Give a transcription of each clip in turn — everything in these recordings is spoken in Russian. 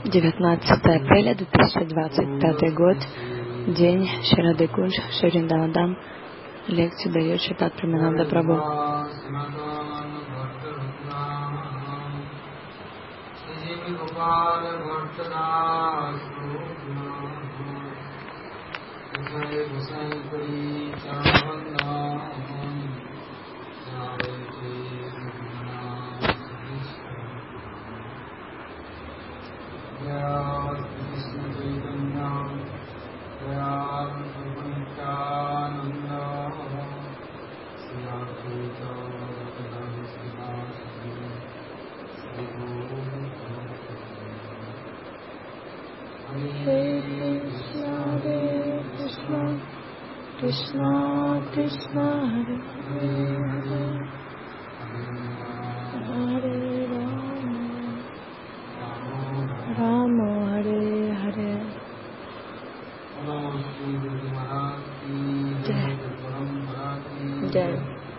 19 апреля 2025 год, день Шри Кунж, Шри Вриндаван. Лекцию дает Шрипад Премананда Прабху. Krishna Krishna Hare Hare Hare Rama Rama Hare Hare. Jai Jai.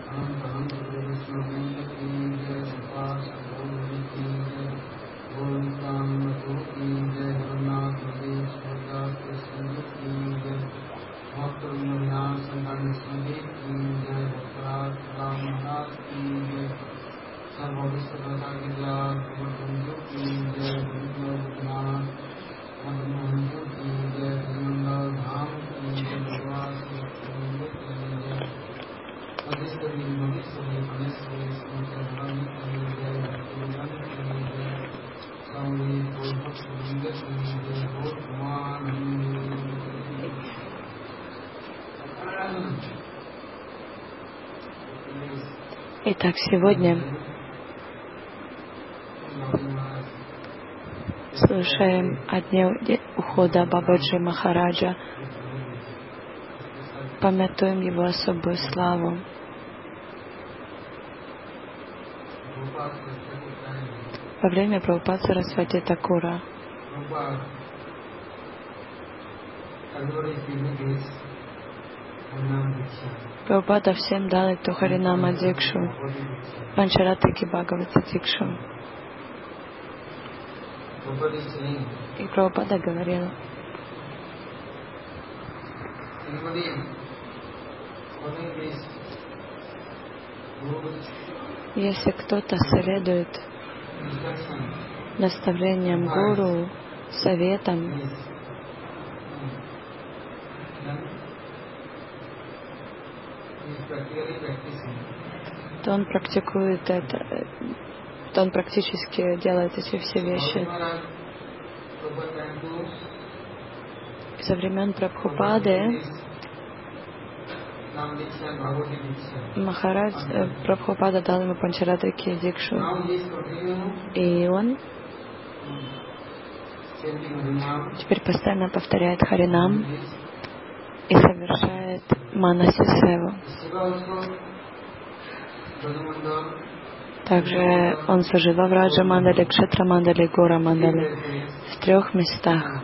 Итак, сегодня слушаем о дне ухода Бабаджи Махараджа, памятуем его особую славу. Во время Прабхупад Сарасвати Такура Прабхупада всем дал эту Харинама Дикшу, Панчаратаки Бхагавата Дикшу. И Прабхупада говорил: если кто-то следует наставлениям гуру, советам, то он практикует это, то он практически делает эти все вещи. Со времен Прабхупады Махарадж Прабхупада дал ему Панчаратаки Дикшу, и он теперь постоянно повторяет Харинам и совершает Манаси Севу. Также он служил в Раджа Мандале, Кшетра Мандале, Гора Мандале в 3 местах.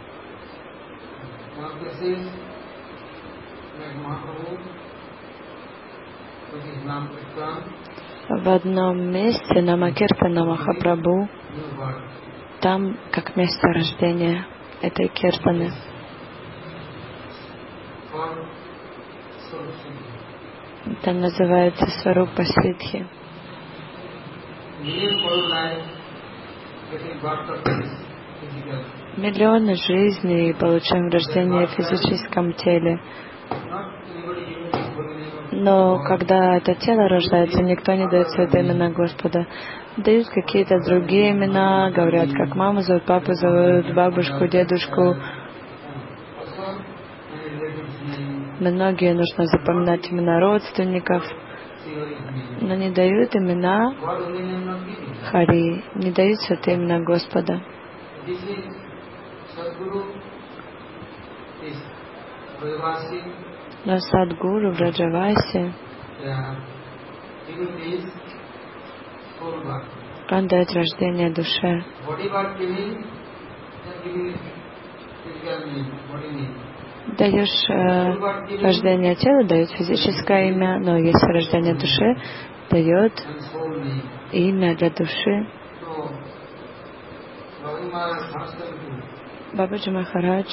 В одном месте Намакиртана Махапрабху, там как место рождения этой киртаны. Это называется Сварупа Сиддхи. Миллионы жизней получаем рождение в физическом теле. Но когда это тело рождается, никто не дает святые имена Господа. Дают какие-то другие имена, говорят, как маму зовут, папу зовут, бабушку, дедушку. Многие нужно запоминать имена родственников, но не дают имена Хари, не дают святые имена Господа. Но Садгуру в Раджавасе он дает рождение душе. Даешь рождение тела, дает физическое имя, но если рождение души, дает имя для души. Бабаджи Махарадж,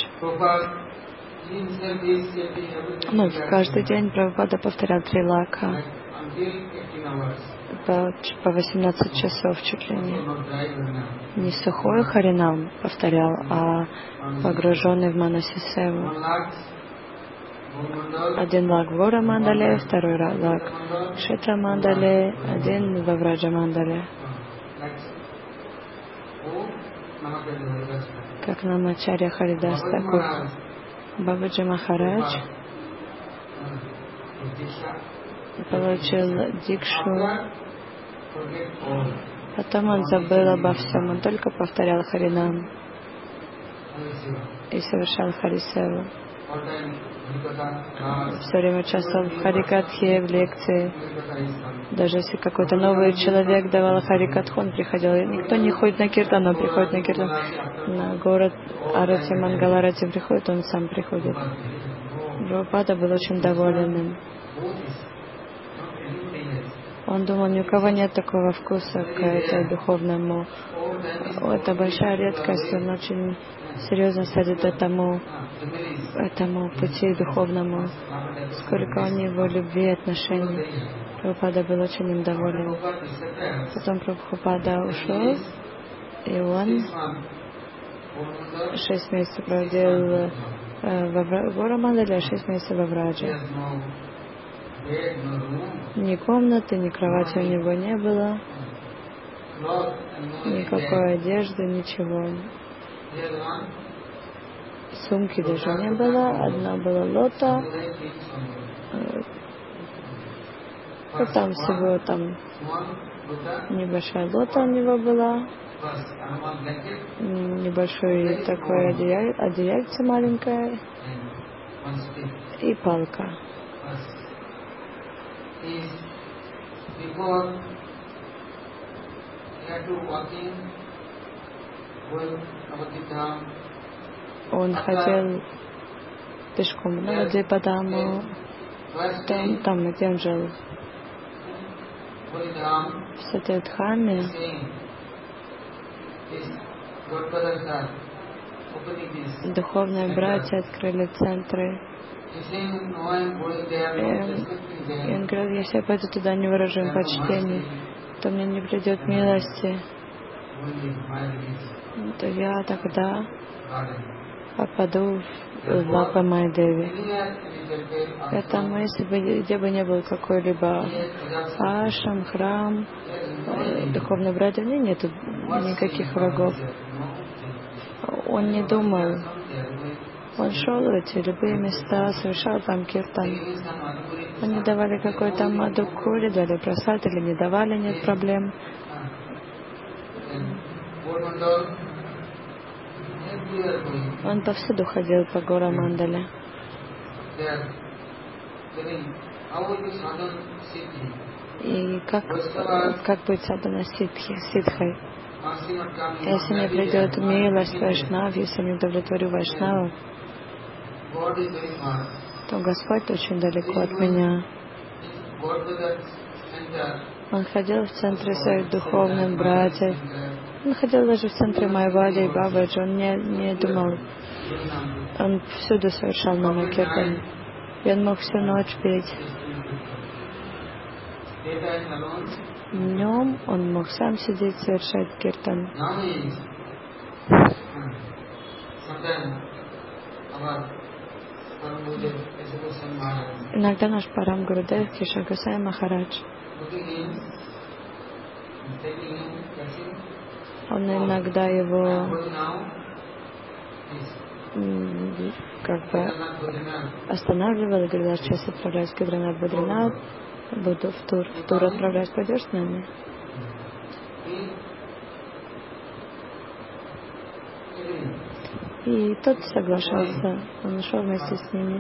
каждый день Прабхупада повторял 3 лака по 18 часов чуть ли не сухой харинам повторял, а погруженный в манаси севу. 1 лак в Гора Мандале, 2 лак в Кшетра Мандале, 1 во Враджа Мандале. Как Намачарья Харидас Такур. Бабаджи Махарадж получил дикшу, потом он забыл обо всем, он только повторял Харинам и совершал Харисеву. Все время участвовал в Харикатхе, в лекции. Даже если какой-то новый человек давал Харикатху, он приходил. Никто не ходит на киртан, он приходит на киртан. На город Арати, Мангаларати приходит, он сам приходит. Прабхупада был очень доволен им. Он думал, ни у кого нет такого вкуса к этому духовному. Это большая редкость, он очень серьезно садит этому пути духовному. Сколько у него любви и отношений. Прабхупада был очень им доволен. Потом Прабхупада ушел, и он 6 месяцев проводил в Гора Мандале, 6 месяцев во Врадже. Ни комнаты, ни кровати у него не было, никакой одежды, ничего. Сумки даже не было, одна была лота. Там всего небольшая лота у него была, небольшой такой одеяльце маленькое и палка. Он ходил пешком на Навадвипадаму, там, где он жил, в Сатьядхаме. Духовные братья открыли центры. И он говорил, если я пойду туда, не выражу им почтения, то мне не придет милости, то я тогда попаду в лапы Майдеви. Поэтому, если бы где бы не был какой-либо ашрам, храм, духовный братья, у него нет никаких врагов. Он не думал. Он шел в эти любые места, совершал там киртан. Они давали какой-то мадхукури, дали просад или не давали, нет проблем. Он повсюду ходил по Гора Мандале. И как быть садхана ситхой? Если не придет милость Вайшнав, если не удовлетворю Вайшнавов, то Господь очень далеко от меня. Он ходил в центре своих духовных братьев. Он ходил даже в центре Майявади и Бабаджи. Он не думал. Он всюду совершал намакиртан. И он мог всю ночь петь. Днем он мог сам сидеть, совершать киртан. Иногда наш Парам Гурудев Кешав Госвами Махарадж, он иногда его останавливал и говорил, сейчас отправляюсь в Кедранат Бадринат, буду в тур отправляюсь, пойдешь с нами? И тот соглашался, он шел вместе с ними.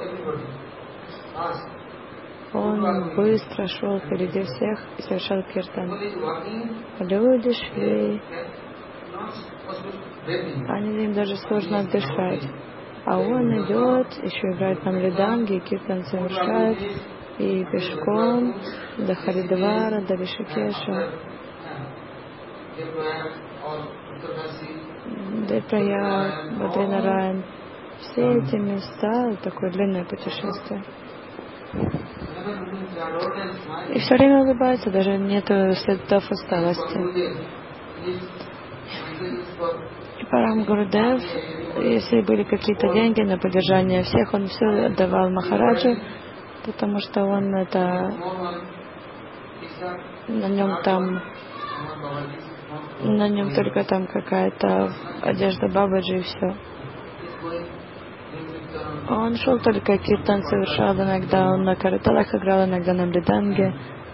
Он быстро шел впереди всех и совершал киртан. Люди шли, им даже сложно дышать. А он идет, еще играет на мриданге, киртан совершает, и пешком до Харидвара, до Ришикеша. Тиртаяг, Бадринарайн. Все эти места, такое длинное путешествие. И все время улыбается, даже нету следов усталости. И Парам Гурудев, если были какие-то деньги на поддержание всех, он все отдавал Махараджу, потому что он это, на нем только там какая-то одежда Бабаджи и все. Он шел только киртан совершал, иногда он на караталах играл, иногда на мриданге.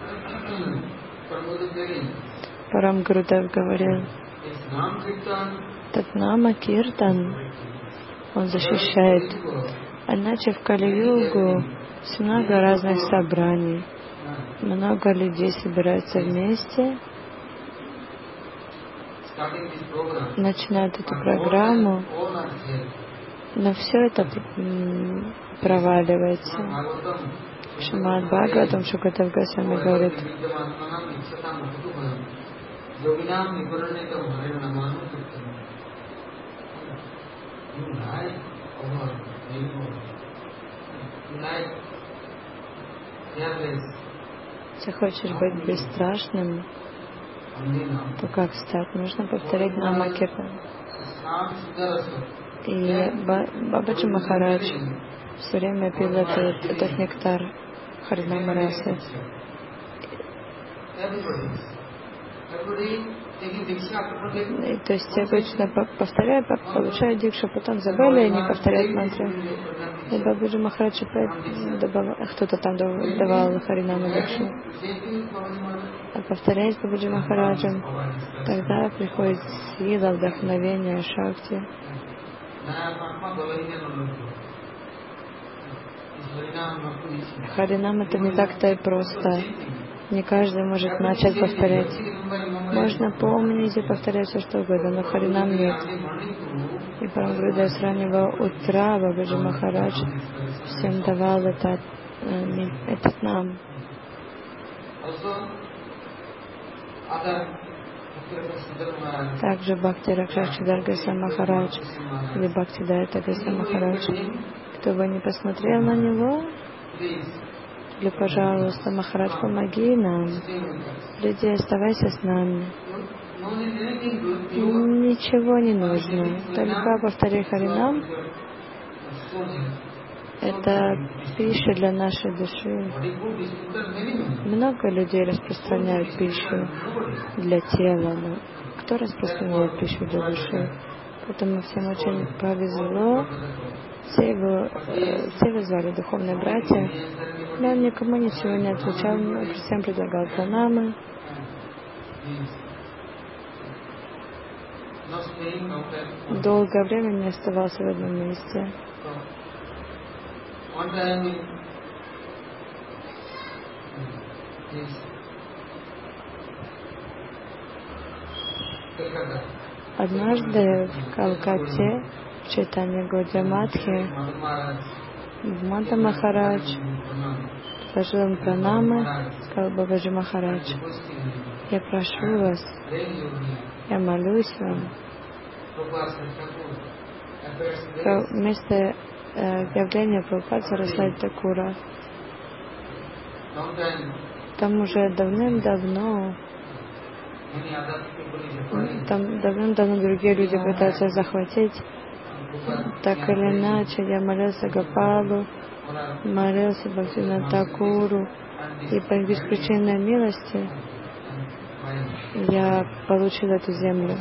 Парам Гурудев говорил, Татнама Киртан, он защищает. Иначе в Кали-югу много разных собраний, много людей собираются вместе, начинают эту программу, но все это проваливается. Шримад Бхагаватам Шукадев Госвами говорит, если хочешь быть бесстрашным, то как стать? Нужно повторять Нама Киртан. И Бабаджи Махарадж все время пил этот нектар Харинама Расы. И, то есть обычно повторяют, получают дикшу, потом забыли и не повторяют мантры. И Бабаджи Махарадж кто-то там давал Харинама дикшу. А повторяет Бабаджи Махараджем, тогда приходит сила, вдохновение, шакти. Харинам это не так-то и просто. Не каждый может начать повторять. Можно помнить и повторять все что угодно, но Харинам нет. И Парам Гурудев с раннего утра Бабаджи Махарадж всем давал этот нам. Также Бхакти Ракшакшидар Госвами Махарадж или Бхакти Дайта Госвами Махарадж. Кто бы ни посмотрел на него, или, пожалуйста, Махарадж, помоги нам. Люди, оставайся с нами. Ничего не нужно. Только повтори Харинам. Это пища для нашей души. Много людей распространяют пищу для тела, но кто распространяет пищу для души? Поэтому всем очень повезло. Все его звали духовные братья, но он никому ничего не отвечал, он всем предлагал пранамы. Долгое время не оставался в одном месте. Однажды в Калкатте, в Чайтанья Гаудия Матхе, Мата Махарадж сложил им пранамы, сказал: Бабаджи Махарадж, я прошу вас, я молюсь вам, вместо явления Прабхупады Сарасвати Такура. Там уже давным-давно другие люди пытаются захватить. Так или иначе, я молился Гопалу, молился Бхактивиноду Такуру, и по беспричинной милости я получил эту землю.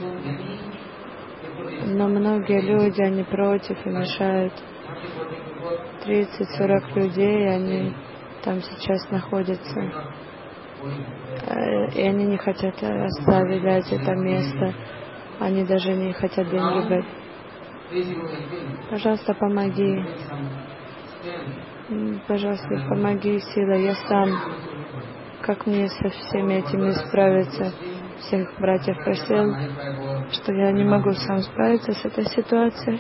Но многие люди, они против и мешают. 30-40 людей, они там сейчас находятся. И они не хотят оставлять это место. Они даже не хотят деньги брать. Пожалуйста, помоги. Пожалуйста, помоги, сила. Я сам. Как мне со всеми этими справиться? Всех братьев просил, что я не могу сам справиться с этой ситуацией.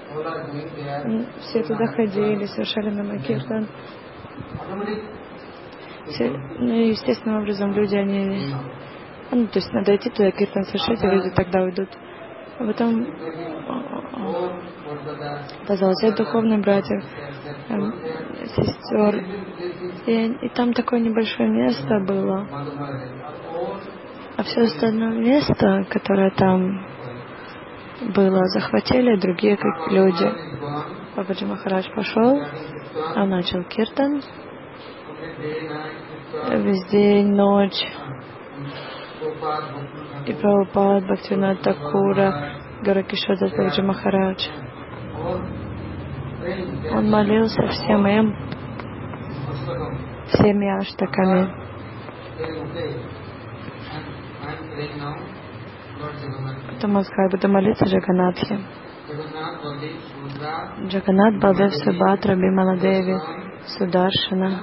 Все туда ходили, совершали намакиртан. Ну и естественным образом люди, то есть надо идти туда, киртан совершать, и люди тогда уйдут. А потом позвал всех духовных братьев, сестер. И там такое небольшое место было. А все остальное место, которое там было, захватили другие люди. Бабаджи Махарадж пошел, он начал киртан. Весь день, ночь. И Прабхупад, Бхактивинод Такура, Горакишвар Бабаджи Махарадж. Он молился всеми аштаками. Потом он сказал, буду молиться Джаганатхе. Джаганат, Балдев, Субхадра, Бимала Деви, Сударшана.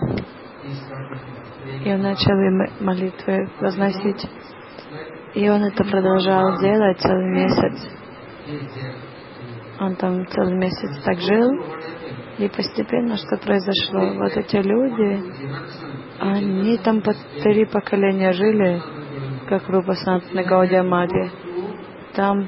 И он начал им молитвы возносить. И он это продолжал делать целый месяц. Он там целый месяц так жил. И постепенно что произошло? Вот эти люди, они там по 3 поколения жили, как Рупа Санатана Гаудия Мадхи. Там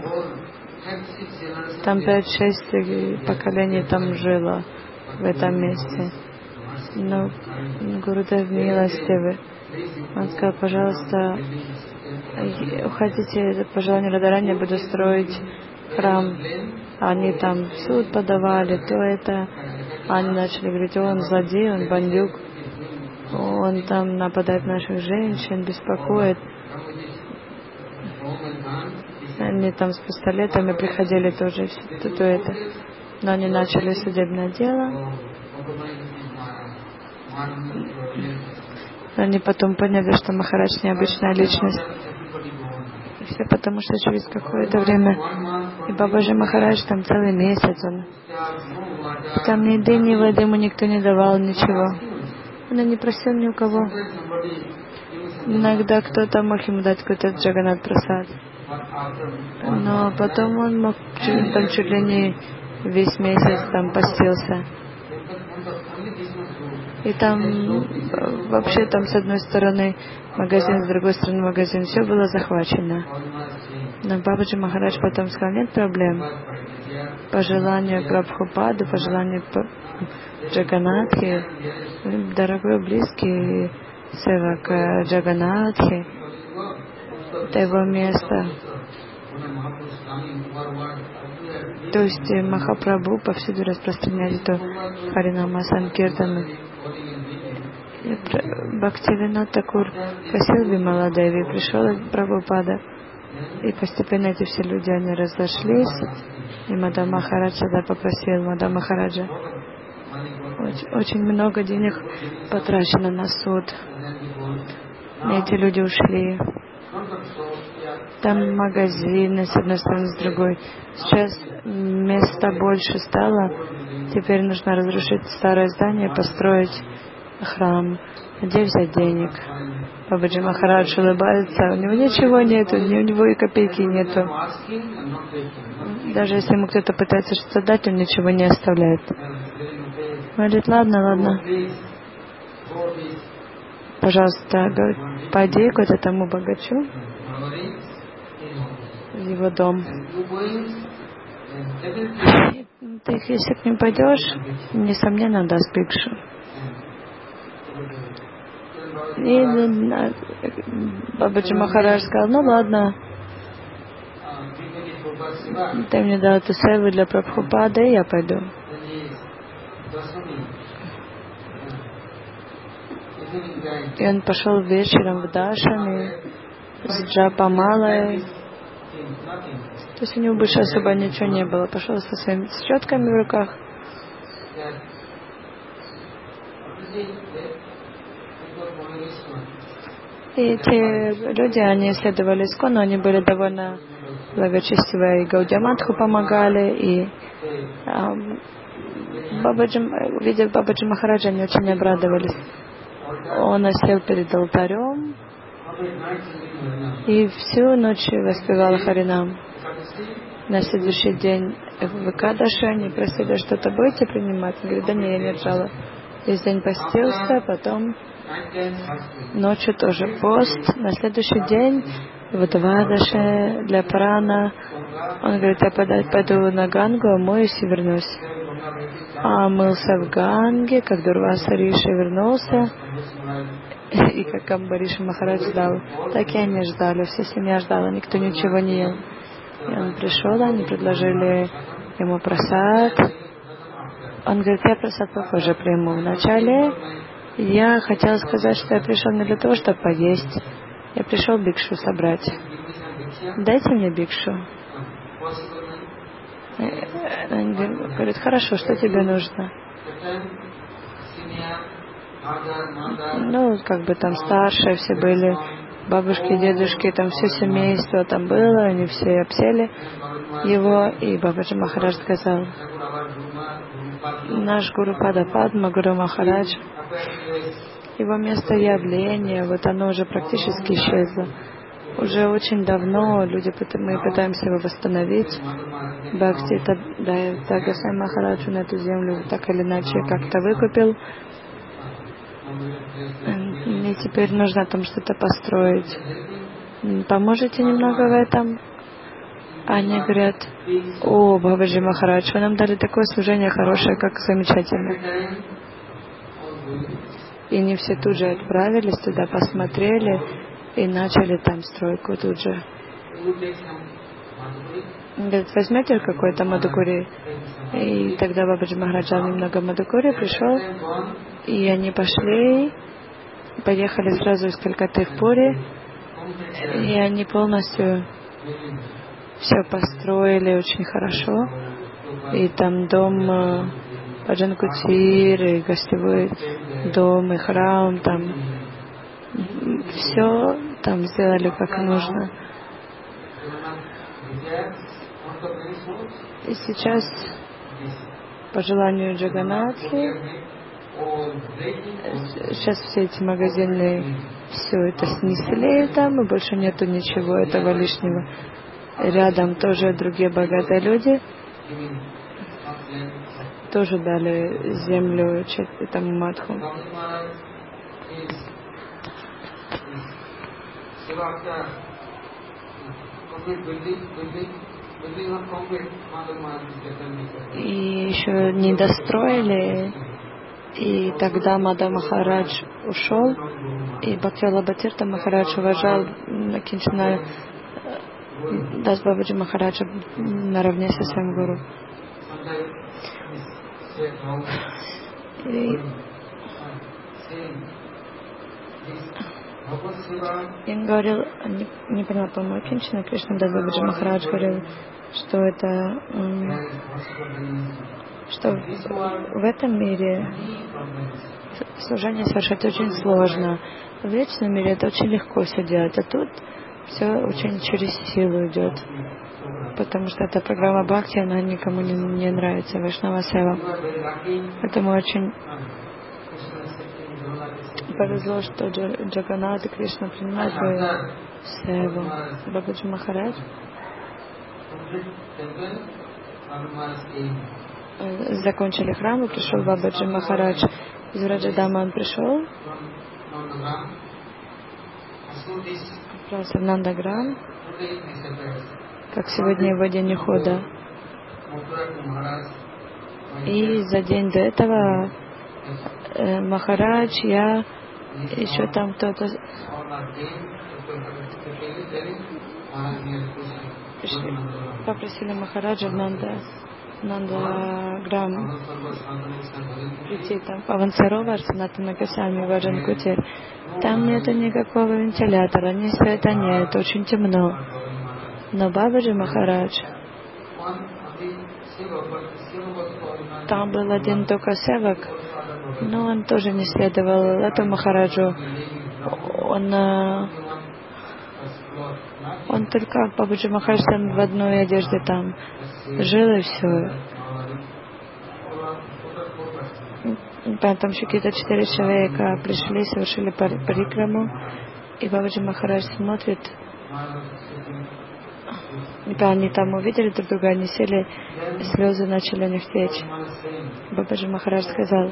5-6 поколений там жило в этом месте. Но Гурудев милостивый. Он сказал, пожалуйста, уходите, по желанию Радарани, я буду строить храм. Они там суд подавали, то это. Они начали говорить, он злодей, он бандюк, он там нападает на наших женщин, беспокоит. Они там с пистолетами приходили тоже, то это. Но они начали судебное дело. Они потом поняли, что Махарадж необычная личность. И все потому, что через какое-то время и Бабаджи Махарадж там целый месяц, там ни еды, ни воды ему никто не давал, ничего. Он не просил ни у кого. Иногда кто-то мог ему дать какой-то Джаганат Прасад. Но потом он мог там чуть ли не весь месяц там постился. И там вообще там с одной стороны магазин, с другой стороны магазин, все было захвачено. Но Бабаджи Махарадж потом сказал, нет проблем. По желанию Прабхупады, по желанию Джаганатхи, дорогой близкий севак Джаганатхи, это его место. То есть Махапрабху повсюду распространяли то Харинама Санкиртану. Бхактивинод Такур просил Бимала Деви, пришел Прабхупада. И постепенно эти все люди, они разошлись. И Мадхав Махарадж тогда попросил Мадхав Махараджа. Очень много денег потрачено на суд. И эти люди ушли. Там магазины с одной стороны, с другой. Сейчас места больше стало. Теперь нужно разрушить старое здание, построить храм. Где взять денег? Бабаджи Махарадж улыбается. У него ничего нету, у него и копейки нету. Даже если ему кто-то пытается что-то дать, он ничего не оставляет. Говорит, ладно. Пожалуйста, пойди к вот этому богачу в его дом. Ты, если к ним пойдешь, несомненно, даст бикшу. И Бабаджи Махарадж сказал, ну ладно, ты мне дал эту севу для Прабхупады, и я пойду. И он пошел вечером в Дашами с джапамалой. То есть у него больше особо ничего не было. Пошел со своими щетками в руках. И эти люди, они исследовали Искону, они были довольно благочестивые, и Гаудия Мадху помогали, и видя Бабаджи Махараджа, они очень обрадовались. Он сел перед алтарем и всю ночь воспевал Харинам. На следующий день в Экадаши они просили, что-то будете принимать? Он говорит, да не, я не держала. Весь день постился, потом ночью тоже пост. На следующий день И вот Вадаше для Прана, он говорит, я пойду на Гангу, омоюсь и вернусь. А мылся в Ганге, как Дурваса Риши вернулся, и как Амбариша Махарадж ждал, так и они ждали, вся семья ждала, никто ничего не ел. И он пришел, они предложили ему прасад. Он говорит, я прасад попозже приму. Вначале я хотела сказать, что я пришел не для того, чтобы поесть. Я пришел бикшу собрать. Дайте мне бикшу. Он говорит, хорошо, что тебе нужно? Ну, как бы там старшие все были, бабушки, дедушки, там все семейство там было, они все обсели его, и Бабаджи Махарадж сказал, наш Гуру Падма, Гуру Махарадж, его место явления, вот оно уже практически исчезло. Уже очень давно мы пытаемся его восстановить. Бхакти Госвами Махараджу на эту землю так или иначе как-то выкупил. И теперь нужно там что-то построить. Поможете немного в этом? Они говорят, о, Бабаджи Махарадж, вы нам дали такое служение хорошее, как замечательно. И они все тут же отправились туда, посмотрели и начали там стройку тут же. Говорит, возьмете какой-то мадхукури? И тогда Бабаджи Махарадж дал немного мадхукури, пришел, и они поехали сразу из Калькатты в Пури, и они полностью все построили очень хорошо. И там дом Баджан Кутир, и гостевой дом, и храм, там все там сделали как нужно. И сейчас, по желанию Джаганатхи, сейчас все эти магазины, все это снесли там, и больше нету ничего этого лишнего. Рядом тоже другие богатые люди тоже дали землю этому Мадху. И еще не достроили, и тогда Мада Махарадж ушел, и Бхактивалабха Тирта Махарадж уважал Кинчана Дас Бабаджи Махараджа наравне со своим гуру. И он говорил, не поняла, по-моему, Кинчана Кришна Дас Бабаджи Махарадж говорил, что это, что в этом мире служение совершать очень сложно. В вечном мире это очень легко все делать, а тут все очень через силу идет. Потому что эта программа Бхакти, она никому не нравится, Вайшнава Сева. Поэтому очень повезло, что Джаганнат и Кришна принимают свою Севу. Бабаджи Махарадж закончили храм, и пришел Бабаджи Махарадж из Раджадама. Он пришел, отправился в Нандаграм, как сегодня его день ухода. И за день до этого Махарадж, я, еще там кто-то попросили Махараджа в Нандаграм прийти, там Авансарова, Санатана Госвами, Баджан Кутир. Там нету никакого вентилятора, ни света нет, очень темно. Но Бабаджи Махарадж, там был один только севак, но он тоже не следовал этому Махараджу. Он только Бабаджи Махарадж там в одной одежде там жил, и все. Там еще какие-то 4 человека пришли, совершили парикраму, и Бабаджи Махарадж смотрит. Да, они там увидели друг друга, они сели, и слезы начали у них течь. Бабаджи Махарадж сказал,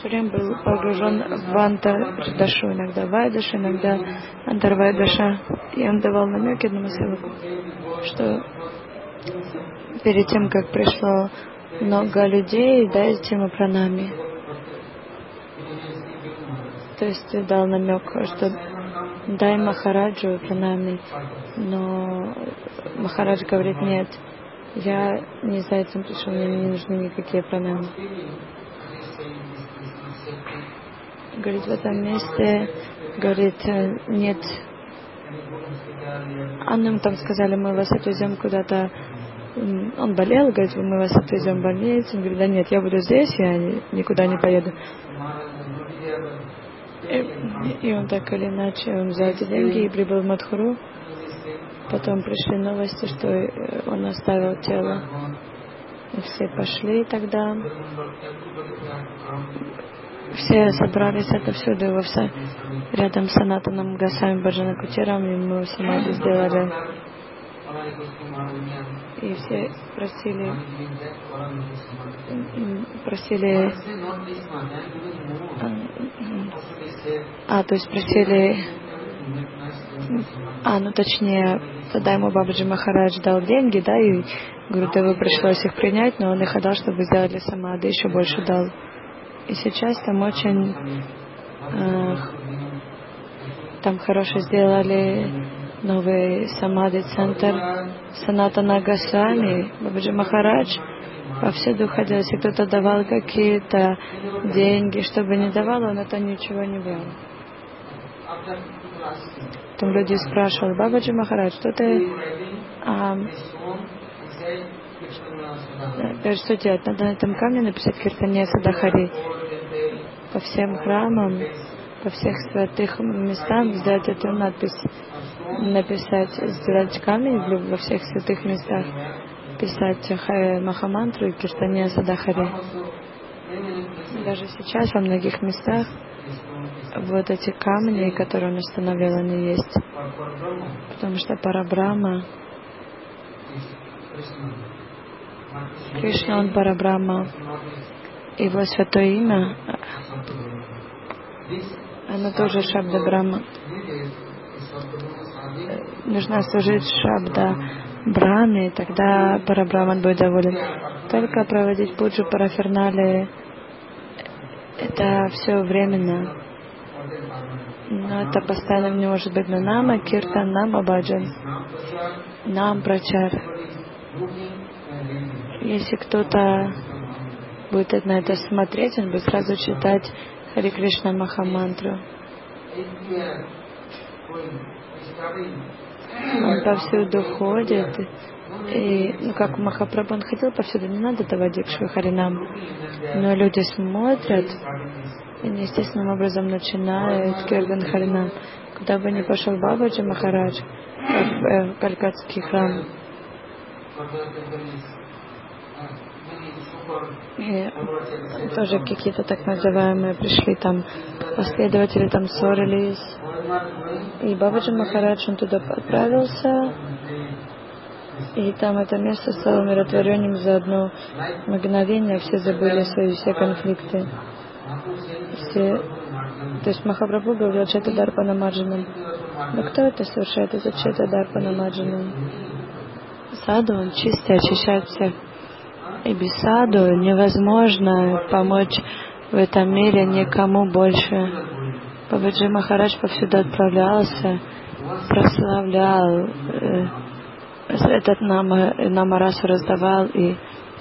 все время был погружен в антардашу, иногда вайдаша, иногда антарвайдаша. И он давал намеки одному севаку, что перед тем, как пришло много людей, дайте ему пранами. То есть дал намек, что дай Махараджу пранами. Но Махарадж говорит, нет, я не за этим пришел, мне не нужны никакие пранами. Говорит, в этом месте, говорит, нет. А нам там сказали, мы вас отвезем куда-то. Он болел, говорит, мы вас отвезем в больницу. Он говорит, да нет, я буду здесь, я никуда не поеду. И он так или иначе, он взял эти деньги и прибыл в Мадхуру. Потом пришли новости, что он оставил тело. И все пошли тогда. Все собрались отовсюду, его все рядом с Санатаном Госвами Баджана Кутиром, и мы самадхи сделали. И все просили, то есть просили, точнее, тогда ему Бабаджи Махарадж дал деньги, да, и Гурудеву пришлось их принять, но он их отдал, чтобы сделали самадхи, еще больше дал. И сейчас там очень там хорошо сделали новый самадхи-центр Санатана Госвами. Бабаджи Махарадж повсюду ходил, если кто-то давал какие-то деньги, чтобы не давал, он это ничего не брал. Там люди спрашивали, Бабаджи Махарадж, что ты что делать? Надо на этом камне написать Киртания Садахари. По всем храмам, по всех святых местам сделать эту надпись. Написать, сделать камень во всех святых местах, писать Махамантру и Киртания Садахари. Даже сейчас во многих местах вот эти камни, которые он установил, они есть. Потому что Парабрахма, Кришна, он Парабрахма. Его святое имя, оно тоже Шабда Брахма. Нужно служить Шабда Брахме, тогда Парабрахман будет доволен. Только проводить пуджу параферналии, это все временно. Но это постоянно не может быть. Но нама киртан, нама баджан, нам прачар. Если кто-то будет на это смотреть, он будет сразу читать Хари Кришна Махамантру. Он повсюду ходит. И, как Махапрабху, он ходил повсюду, не надо давать Дикшу Харинам. Но люди смотрят и естественным образом начинают Киртан Харинам. Куда бы ни пошел Бабаджи Махарадж, в Калькатский храм, и тоже какие-то так называемые пришли там последователи, там ссорились. И Бабаджи Махарадж, он туда отправился, и там это место стало умиротворением за одно мгновение, все забыли свои все конфликты. То есть Махапрабху говорил Чета Дарпана Маджанам. Но кто это совершает? Это Чета Дарпана Маджанам. Саду, он чистый, очищает всех. И без саду невозможно помочь в этом мире никому больше. Бабаджи Махарадж повсюду отправлялся, прославлял, этот намарасу раздавал, и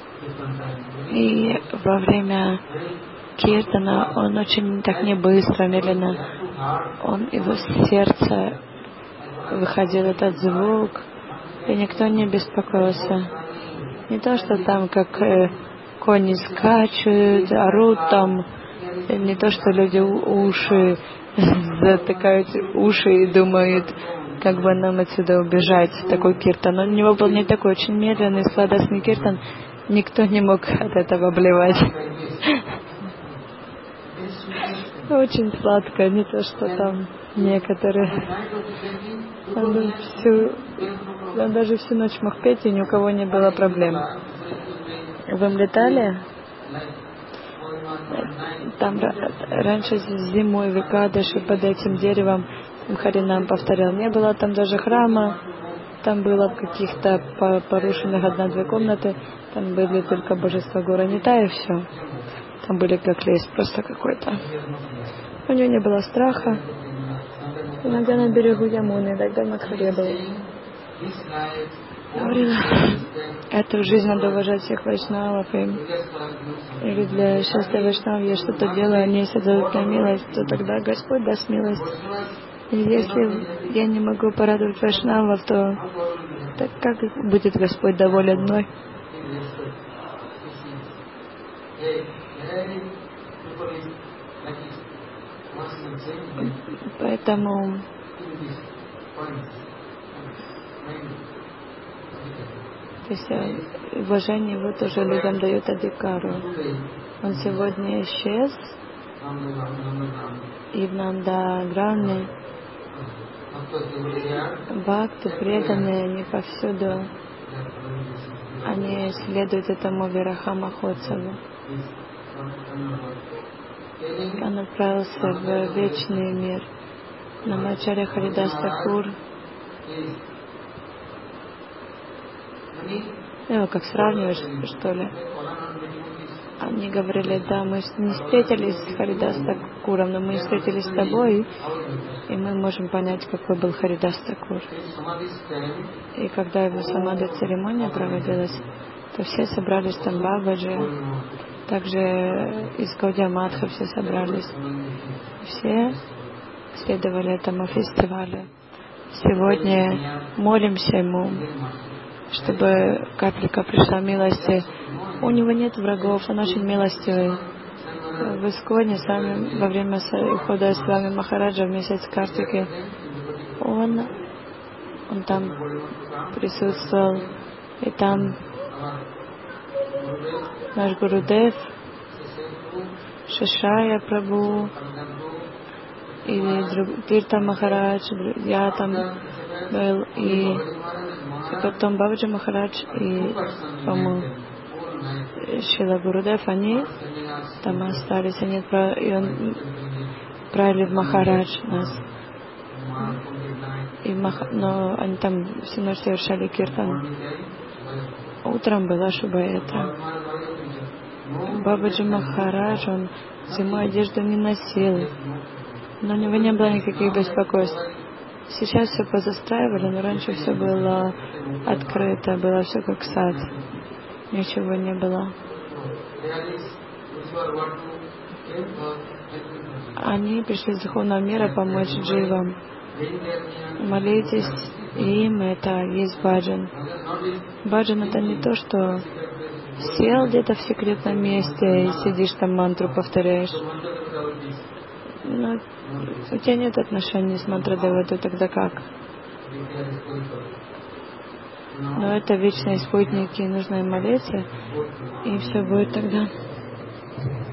во время киртана он очень так не быстро, медленно, его сердце выходил этот звук, и никто не беспокоился. Не то, что там как кони скачут, орут там, не то, что люди уши затыкают уши и думают, как бы нам отсюда убежать, такой киртан. Он у него был не такой, очень медленный, сладостный киртан. Никто не мог от этого обливать. Очень сладко, не то, что там некоторые. Он даже всю ночь мог петь, и ни у кого не было проблем. Вы летали? там раньше зимой в Экадаши под этим деревом Харинам повторял. Не было там даже храма, там было в каких-то порушенных 1-2 комнаты, там были только божества Гуранита и все. Там были как лес просто какой-то. У него не было страха. Иногда на берегу Ямуны, иногда на Кхаре был. Говорила, эту жизнь надо уважать всех вайшнавов. Или для счастья вайшнавов я что-то делаю, они если дадут мне милость, то тогда Господь даст милость. И если я не могу порадовать вайшнавов, то так как будет Господь доволен мной? Поэтому то есть уважение его тоже людям дает адикару. Он сегодня исчез, и в Нандаграме бхакты преданные, они повсюду, они следуют этому Вираха Махотсаву. Он отправился в вечный мир. Намачарья Харидас Такур, как сравниваешь, что ли? Они говорили, да, мы не встретились с Харидас Такуром, но мы встретились с тобой, и мы можем понять, какой был Харидас Такур. И когда его самадхи церемония проводилась, то все собрались там Бабаджи, также из Гаудия Матха все собрались. Все следовали этому фестивалю. Сегодня молимся ему, чтобы капелька пришла милости. У него нет врагов, он очень милостивый. В Исконе сами во время ухода с вами Махараджа в месяц Картики, он там присутствовал, и там наш Гурудев, Шишая Прабhu, и Тирта Махарадж, я там был, и потом Бабаджи Махарадж и, по-моему, Шила Гурудев, они там остались, и он правили в Махарадж нас. Но они там всю ночь совершали киртан. Утром была Шубаэта. Бабаджи Махарадж, он зимой одежду не носил, но у него не было никаких беспокойств. Сейчас все позастраивали, но раньше все было открыто, было все как сад. Ничего не было. Они пришли с духовного мира помочь дживам. Молитесь им, это есть баджан. Баджан — это не то, что сел где-то в секретном месте и сидишь там мантру повторяешь. Но у тебя нет отношений с мантрадеватой, тогда как? Но это вечные спутники, нужно им молиться, и все будет тогда.